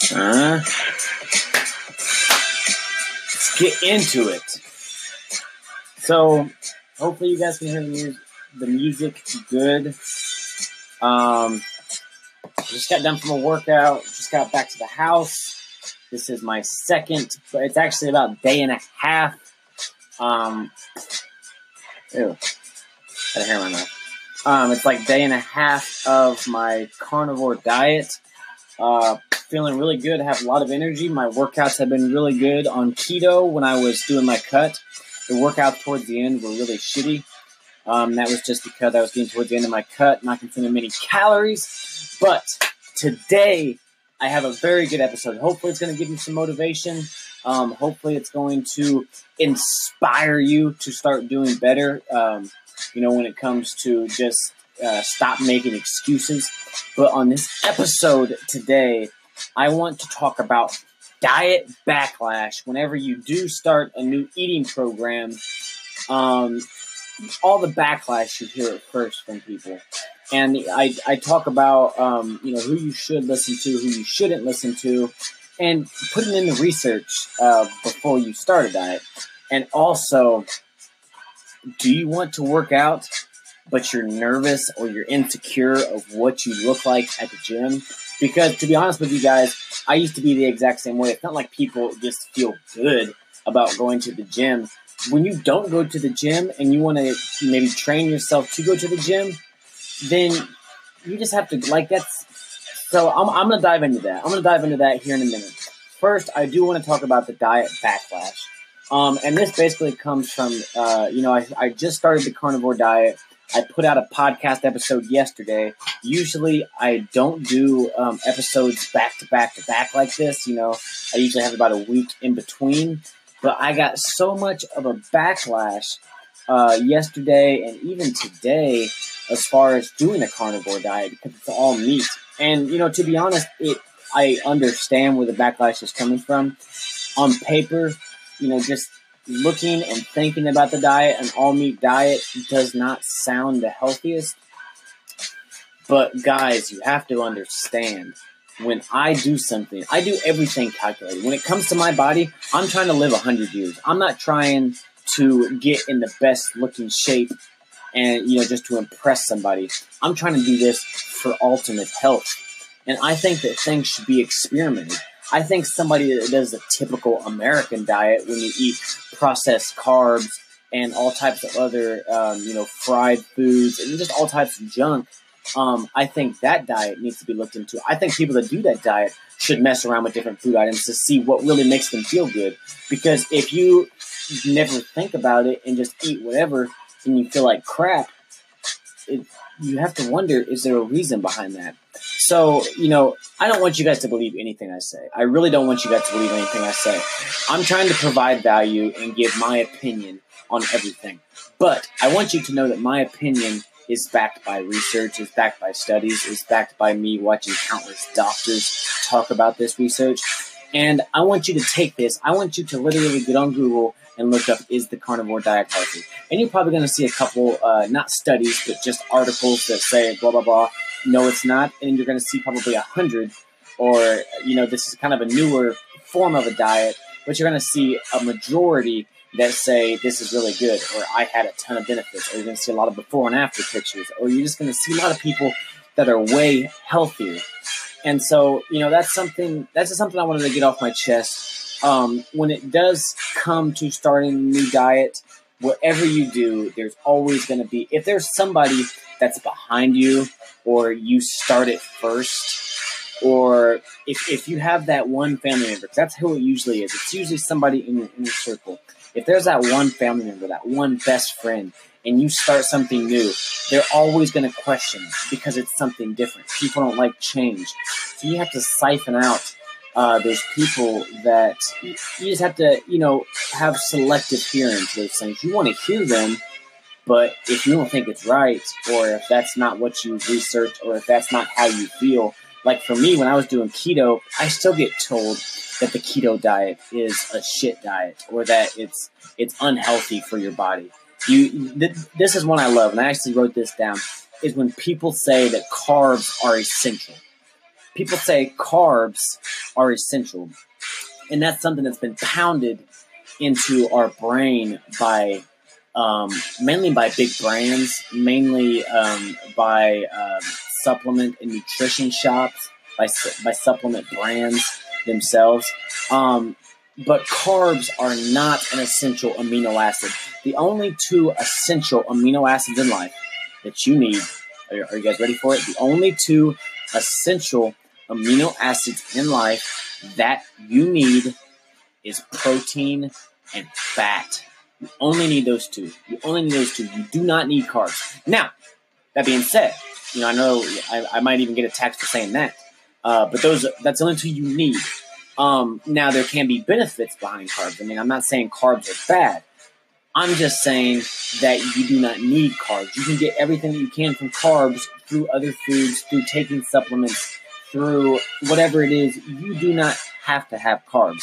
Let's get into it. So, hopefully you guys can hear the music good. Just got done from a workout. Just got back to the house. This is my second, but it's actually about a day and a half. Ew. Got a hair in my mouth. It's like day and a half of my carnivore diet. Feeling really good. Have a lot of energy. My workouts have been really good on keto when I was doing my cut. The workouts towards the end were really shitty. That was just because I was getting towards the end of my cut, not consuming many calories. But today, I have a very good episode. Hopefully, it's going to give you some motivation. Hopefully, it's going to inspire you to start doing better. When it comes to just stop making excuses. But on this episode today, I want to talk about diet backlash. Whenever you do start a new eating program, all the backlash you hear at first from people. And I talk about, who you should listen to, who you shouldn't listen to, and putting in the research before you start a diet. And also, do you want to work out, but you're nervous or you're insecure of what you look like at the gym? Because to be honest with you guys, I used to be the exact same way. It's not like people just feel good about going to the gym. When you don't go to the gym and you want to maybe train yourself to go to the gym, then you just have to, so I'm going to dive into that. I'm going to dive into that here in a minute. First, I do want to talk about the diet backlash. And this basically comes from, I just started the carnivore diet. I put out a podcast episode yesterday. Usually I don't do episodes back to back like this. I usually have about a week in between. But I got so much of a backlash yesterday and even today as far as doing a carnivore diet because it's all meat. And, to be honest, I understand where the backlash is coming from. On paper, just looking and thinking about the diet, an all-meat diet does not sound the healthiest. But, guys, you have to understand, when I do something, I do everything calculated. When it comes to my body, I'm trying to live 100 years. I'm not trying to get in the best-looking shape and, just to impress somebody. I'm trying to do this for ultimate health. And I think that things should be experimented. I think somebody that does a typical American diet, when you eat processed carbs and all types of other, fried foods and just all types of junk, I think that diet needs to be looked into. I think people that do that diet should mess around with different food items to see what really makes them feel good. Because if you never think about it and just eat whatever and you feel like crap, you have to wonder, is there a reason behind that? So, I don't want you guys to believe anything I say. I really don't want you guys to believe anything I say. I'm trying to provide value and give my opinion on everything. But I want you to know that my opinion is backed by research, is backed by studies, is backed by me watching countless doctors talk about this research. And I want you to take this. I want you to literally get on Google and look up, is the carnivore diet healthy? And you're probably going to see a couple, not studies, but just articles that say blah, blah, blah. No, it's not. And you're going to see probably 100, or, this is kind of a newer form of a diet, but you're going to see a majority that say this is really good, or I had a ton of benefits, or you're going to see a lot of before and after pictures, or you're just going to see a lot of people that are way healthier. And so, that's just something I wanted to get off my chest. When it does come to starting a new diet, whatever you do, there's always going to be, if there's somebody that's behind you, or you start it first, or if you have that one family member, because that's who it usually is. It's usually somebody in your circle. If there's that one family member, that one best friend, and you start something new, they're always going to question it because it's something different. People don't like change. So you have to siphon out those people that you just have to, have selective hearing to those things. You want to hear them, but if you don't think it's right, or if that's not what you researched, or if that's not how you feel, like for me, when I was doing keto, I still get told that the keto diet is a shit diet, or that it's unhealthy for your body. This is one I love, and I actually wrote this down, is when people say that carbs are essential. people say carbs are essential. And that's something that's been pounded into our brain by mainly by big brands, mainly by supplement and nutrition shops, by supplement brands themselves. But carbs are not an essential amino acid. The only two essential amino acids in life that you need, are you guys ready for it? The only two essential amino acids in life that you need is protein and fat. You only need those two. You only need those two. You do not need carbs. Now, that being said, I know I might even get attacked for saying that, but that's the only two you need. Now, there can be benefits behind carbs. I mean, I'm not saying carbs are bad. I'm just saying that you do not need carbs. You can get everything that you can from carbs through other foods, through taking supplements, through whatever it is. You do not have to have carbs.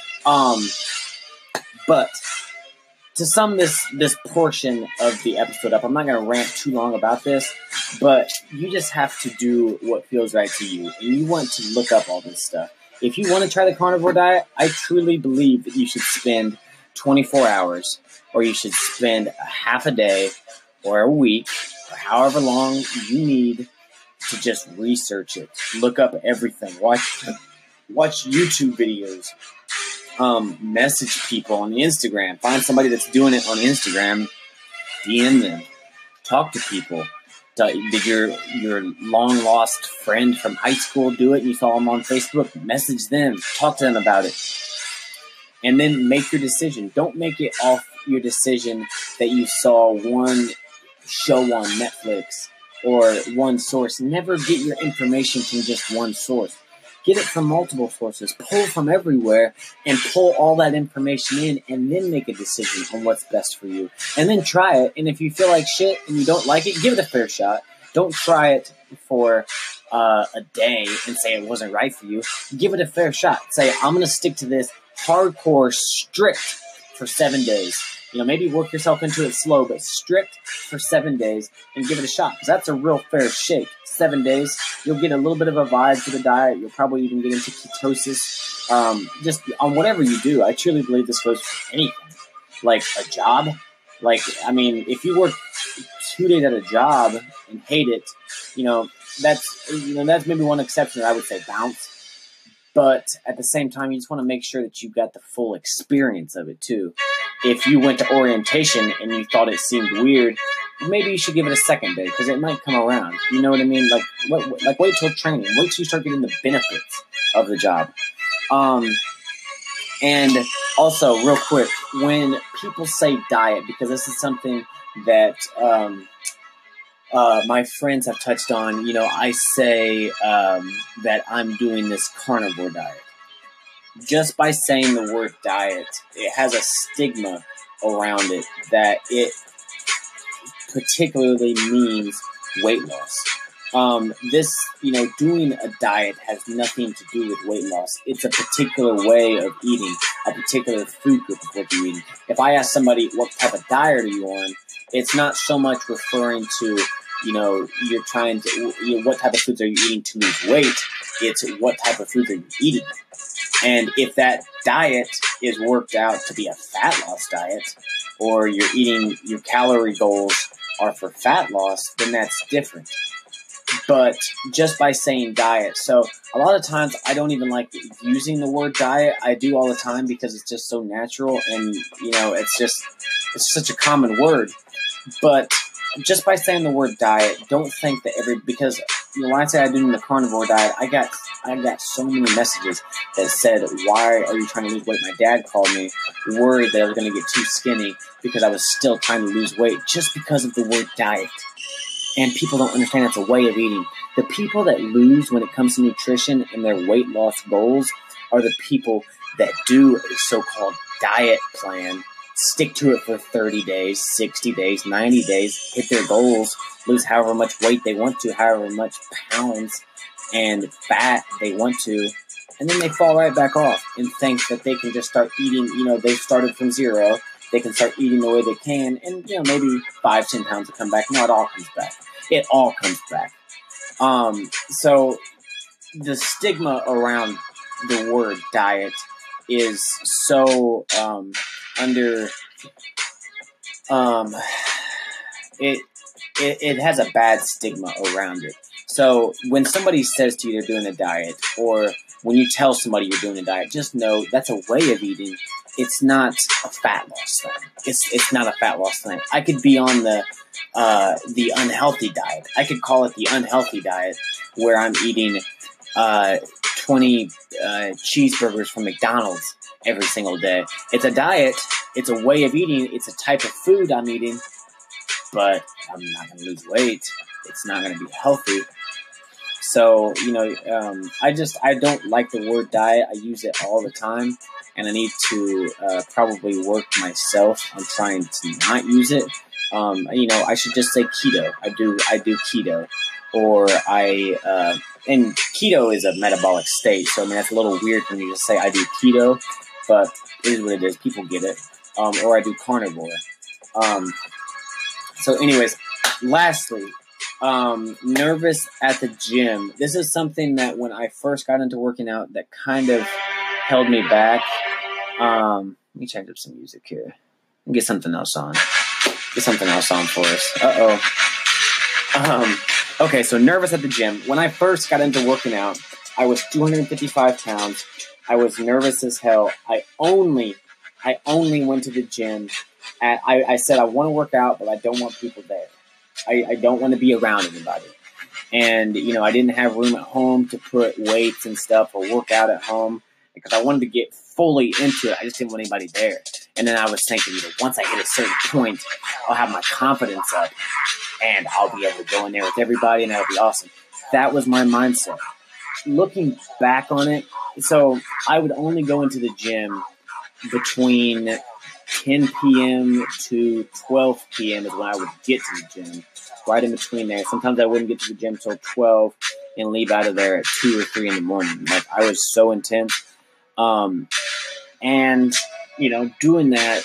But to sum this portion of the episode up, I'm not going to rant too long about this, but you just have to do what feels right to you. And you want to look up all this stuff. If you want to try the carnivore diet, I truly believe that you should spend 24 hours, or you should spend a half a day or a week, or however long you need to just research it. Look up everything. Watch YouTube videos. Message people on Instagram. Find somebody that's doing it on Instagram. DM them. Talk to people. Did your long lost friend from high school do it and you saw them on Facebook? Message them. Talk to them about it. And then make your decision. Don't make it off your decision that you saw one show on Netflix or one source. Never get your information from just one source. Get it from multiple sources. Pull from everywhere and pull all that information in, and then make a decision on what's best for you. And then try it. And if you feel like shit and you don't like it, give it a fair shot. Don't try it for a day and say it wasn't right for you. Give it a fair shot. Say, I'm going to stick to this hardcore, strict for 7 days. Maybe work yourself into it slow, but strict for 7 days and give it a shot. Because that's a real fair shake. 7 days, you'll get a little bit of a vibe to the diet. You'll probably even get into ketosis. Just on whatever you do, I truly believe this goes for anything. Like a job. If you work 2 days at a job and hate it, that's maybe one exception that I would say bounce. But at the same time, you just want to make sure that you got the full experience of it too. If you went to orientation and you thought it seemed weird, maybe you should give it a second day because it might come around. You know what I mean? Wait till training. Wait till you start getting the benefits of the job. And also, real quick, when people say diet, because this is something that my friends have touched on, I say that I'm doing this carnivore diet. Just by saying the word diet, it has a stigma around it that it particularly means weight loss. Doing a diet has nothing to do with weight loss. It's a particular way of eating, a particular food group of what you're eating. If I ask somebody, what type of diet are you on? It's not so much referring to, you're trying to, what type of foods are you eating to lose weight? It's what type of foods are you eating? And if that diet is worked out to be a fat loss diet, or you're eating, your calorie goals are for fat loss, then that's different. But just by saying diet, so a lot of times I don't even like using the word diet. I do all the time because it's just so natural and, it's such a common word. But just by saying the word diet, don't think that because when I say I do the carnivore diet, I got so many messages that said, why are you trying to lose weight? My dad called me worried that I was going to get too skinny because I was still trying to lose weight just because of the word diet. And people don't understand it's a way of eating. The people that lose when it comes to nutrition and their weight loss goals are the people that do a so-called diet plan, stick to it for 30 days, 60 days, 90 days, hit their goals, lose however much weight they want to, however much pounds and fat they want to, and then they fall right back off and think that they can just start eating, they've started from zero, they can start eating the way they can, and, maybe 5-10 pounds will come back. No, it all comes back. It all comes back. So the stigma around the word diet is so under it has a bad stigma around it. So when somebody says to you they're doing a diet, or when you tell somebody you're doing a diet, just know that's a way of eating. It's not a fat loss thing. It's not a fat loss thing. I could be on the unhealthy diet. I could call it the unhealthy diet, where I'm eating 20 cheeseburgers from McDonald's every single day. It's a diet. It's a way of eating. It's a type of food I'm eating, but I'm not going to lose weight. It's not going to be healthy. So, I don't like the word diet. I use it all the time, and I need to probably work myself on trying to not use it. I should just say keto. I do keto, or and keto is a metabolic state. So, I mean, that's a little weird for me to say I do keto, but it is what it is. People get it. Or I do carnivore. So anyways, lastly, nervous at the gym. This is something that when I first got into working out that kind of held me back. Let me change up some music here. Get something else on. Get something else on for us. Okay, so nervous at the gym. When I first got into working out, I was 255 pounds. I was nervous as hell. I only went to the gym. I said I want to work out, but I don't want people there. I don't want to be around anybody. And, I didn't have room at home to put weights and stuff or work out at home because I wanted to get fully into it. I just didn't want anybody there. And then I was thinking, once I hit a certain point, I'll have my confidence up and I'll be able to go in there with everybody and that'll be awesome. That was my mindset. Looking back on it, so I would only go into the gym between 10 p.m. to 12 p.m. is when I would get to the gym, right in between there. Sometimes I wouldn't get to the gym till 12 and leave out of there at 2 or 3 in the morning. Like, I was so intense. And, doing that,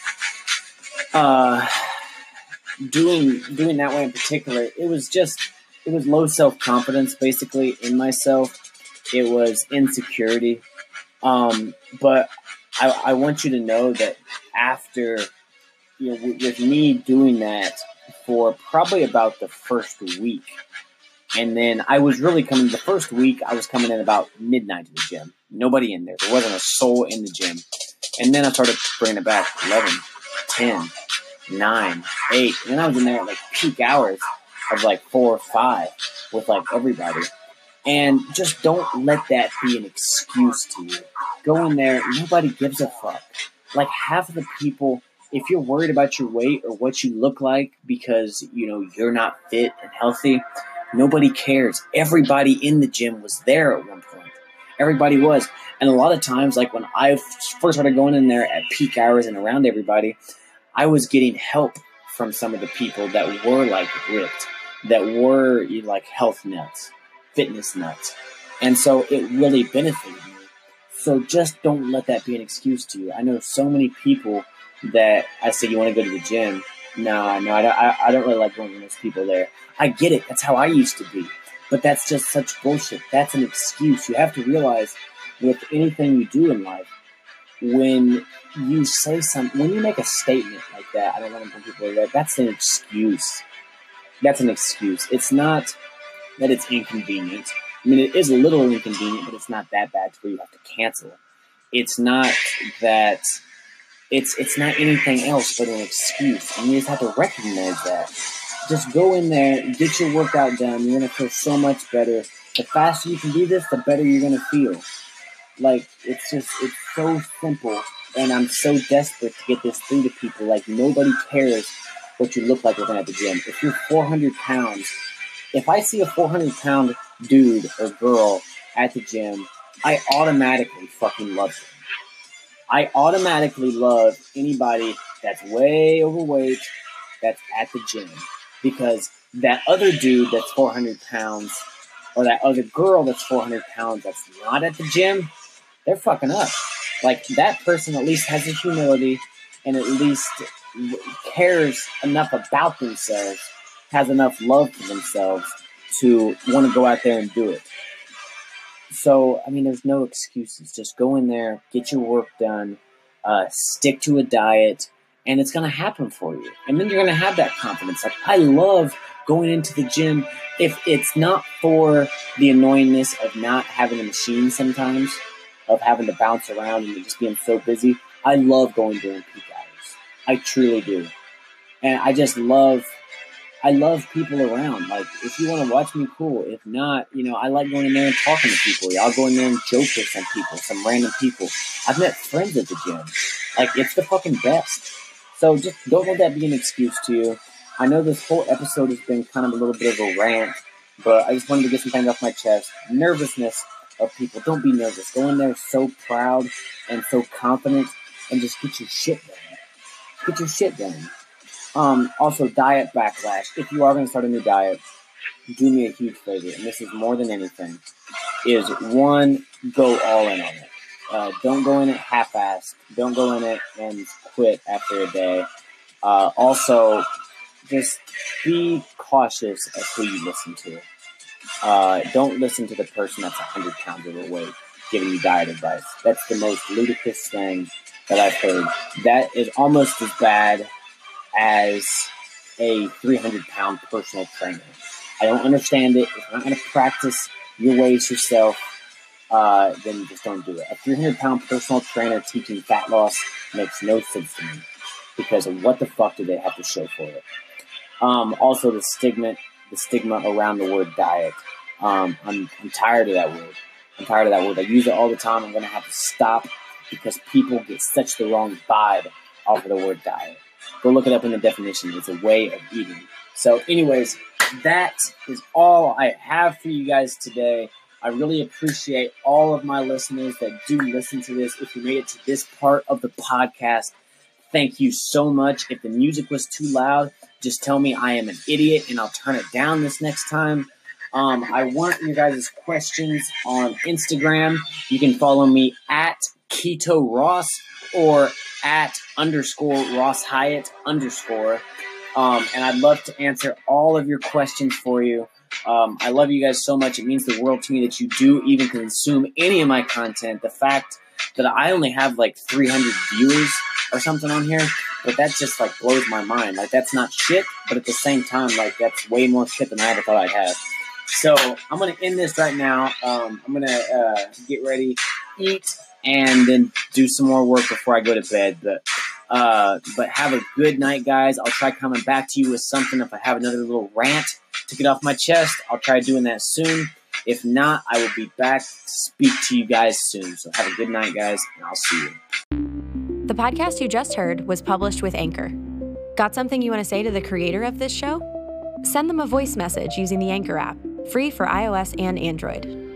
doing that way in particular, it was low self-confidence, basically, in myself. It was insecurity. But I want you to know that after, with me doing that for probably about the first week, and then I was really coming, the first week, I was coming in about midnight to the gym. Nobody in there. There wasn't a soul in the gym. And then I started bringing it back 11, 10, 9, 8. And then I was in there at like peak hours of like 4 or 5 with like everybody. And just don't let that be an excuse to you. Go in there. Nobody gives a fuck. Like, half of the people, if you're worried about your weight or what you look like because, you're not fit and healthy, nobody cares. Everybody in the gym was there at one point. Everybody was. And a lot of times, like when I first started going in there at peak hours and around everybody, I was getting help from some of the people that were like ripped, that were like health nuts, fitness nuts. And so it really benefited me. So just don't let that be an excuse to you. I know so many people that I say, you want to go to the gym? No, I don't really like going to those people there. I get it. That's how I used to be. But that's just such bullshit. That's an excuse. You have to realize with anything you do in life, when you say something, when you make a statement like that, I don't want to bring people there, that's an excuse. That's an excuse. It's not that it's inconvenient. I mean, it is a little inconvenient, but it's not that bad to where you have to cancel. It's not that it's not anything else but an excuse. And you just have to recognize that. Just go in there, get your workout done. You're going to feel so much better. The faster you can do this, the better you're going to feel. Like, it's so simple. And I'm so desperate to get this through to people. Like, nobody cares what you look like working at the gym. If you're 400 pounds, if I see a 400-pound dude or girl at the gym, I automatically fucking love them. I automatically love anybody that's way overweight that's at the gym. Because that other dude that's 400 pounds, or that other girl that's 400 pounds that's not at the gym, they're fucking up. Like, that person at least has the humility and at least cares enough about themselves, has enough love for themselves to want to go out there and do it. So, I mean, there's no excuses. Just go in there, get your work done, stick to a diet, and it's going to happen for you. And then you're going to have that confidence. Like, I love going into the gym if it's not for the annoyingness of not having a machine sometimes, of having to bounce around and just being so busy. I love going during peak hours. I truly do. And I love people around. Like, if you want to watch me, cool. If not, I like going in there and talking to people. I'll go in there and joke with some people, some random people. I've met friends at the gym. Like, it's the fucking best. So just don't let that be an excuse to you. I know this whole episode has been kind of a little bit of a rant, but I just wanted to get some things off my chest. Nervousness of people. Don't be nervous. Go in there so proud and so confident and just get your shit done. Get your shit done. Also, diet backlash. If you are going to start a new diet, do me a huge favor, and this is more than anything, is one, go all in on it. Don't go in it half-assed. Don't go in it and quit after a day. Also, just be cautious of who you listen to. Don't listen to the person that's 100 pounds overweight giving you diet advice. That's the most ludicrous thing that I've heard. That is almost as bad as a 300-pound personal trainer. I don't understand it. If you're not going to practice your ways yourself, then just don't do it. A 300-pound personal trainer teaching fat loss makes no sense to me, because what the fuck do they have to show for it? Also, the stigma around the word diet. I'm tired of that word. I use it all the time. I'm going to have to stop because people get such the wrong vibe off of the word diet. Go look it up in the definition. It's a way of eating. So anyways, that is all I have for you guys today. I really appreciate all of my listeners that do listen to this. If you made it to this part of the podcast, thank you so much. If the music was too loud, just tell me I am an idiot and I'll turn it down this next time. I want your guys' questions on Instagram. You can follow me at Keto Ross or at _Ross Hyatt _. And I'd love to answer all of your questions for you. I love you guys so much. It means the world to me that you do even consume any of my content. The fact that I only have like 300 viewers or something on here, but that just like blows my mind. Like, that's not shit, but at the same time, like, that's way more shit than I ever thought I'd have. So I'm going to end this right now. I'm going to get ready, eat, and then do some more work before I go to bed. But have a good night, guys. I'll try coming back to you with something. If I have another little rant to get off my chest, I'll try doing that soon. If not, I will be back to speak to you guys soon. So have a good night, guys, and I'll see you. The podcast you just heard was published with Anchor. Got something you want to say to the creator of this show? Send them a voice message using the Anchor app, free for iOS and Android.